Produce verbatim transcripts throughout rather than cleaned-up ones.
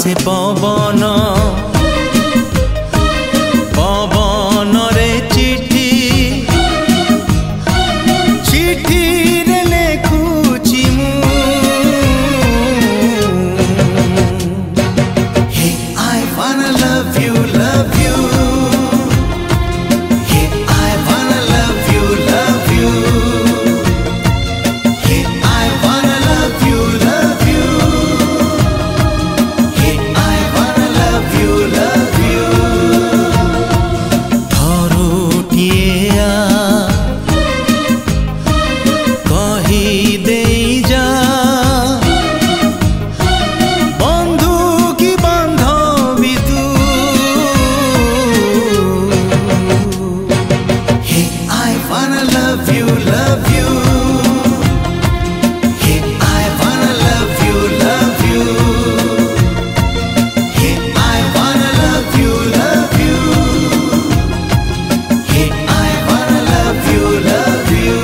आसे पवन पवन रे चिठी चिठी रे लेखुची मु हे I wanna love you love you hey I wanna love you love you hey I wanna love you love you hey I wanna love you love you धरुटिया कही दे जा बंधु की बांधवी तू हे I wanna love you love you hey I wanna love you love you hey I wanna love you love you hey I wanna love you love you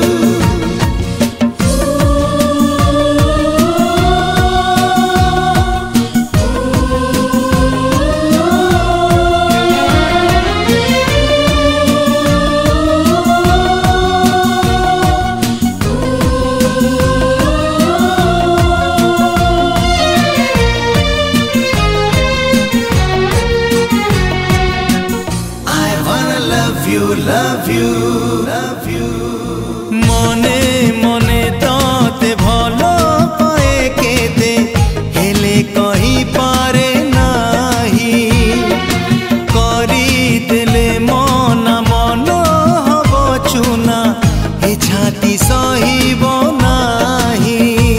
I wanna love you, love you, love you. मने मने ताते भलो पाए केते हेले कही पारे नाही करी देले मना मन हब चुना ए छाती सहिब नाही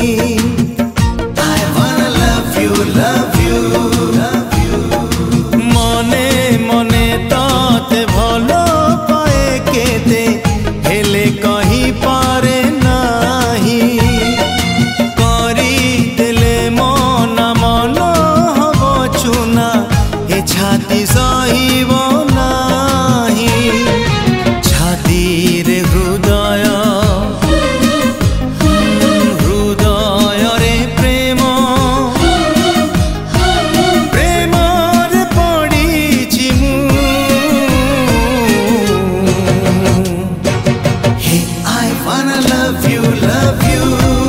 I wanna love you, love you, love you. मने मने ताते भलो पाए केते हेले कही पारे नाही करी देले मना मन हब चुना ए छाती सहिब नाही छाती रे हृदय हृदय रे प्रेम प्रेम रे पड़ीची मु हे I wanna love you love you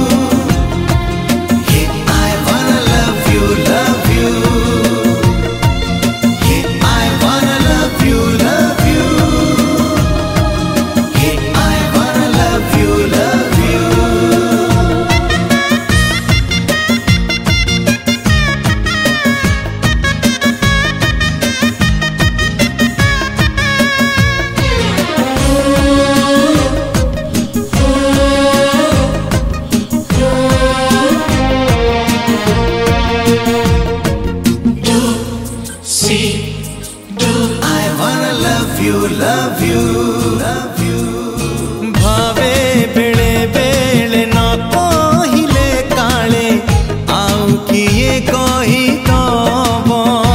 hey I wanna love you love you hey I wanna love you love you hey I wanna love you love you I wanna love you, love you, love you. भावे बेले बेले न कहिले काले आउ किए कही तब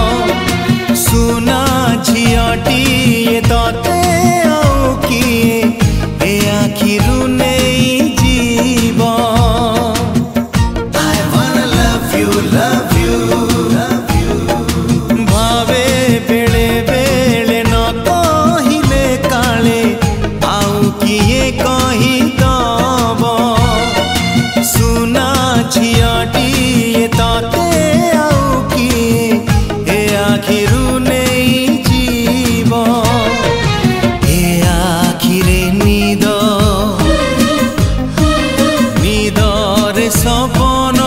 सुना झियटी तते आउ किए ए आखिरु नहीं जीव I wanna love you, love you, love you. भावे बेले बेले न कहिले काले आउ किए कही तब सुना झियटी तते आउ किए ए आखिरु नहीं जीव ए आखिरे निद निदरे सपन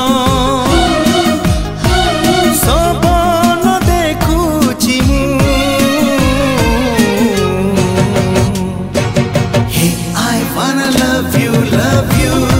सपन देखुची मु हे I wanna love you love you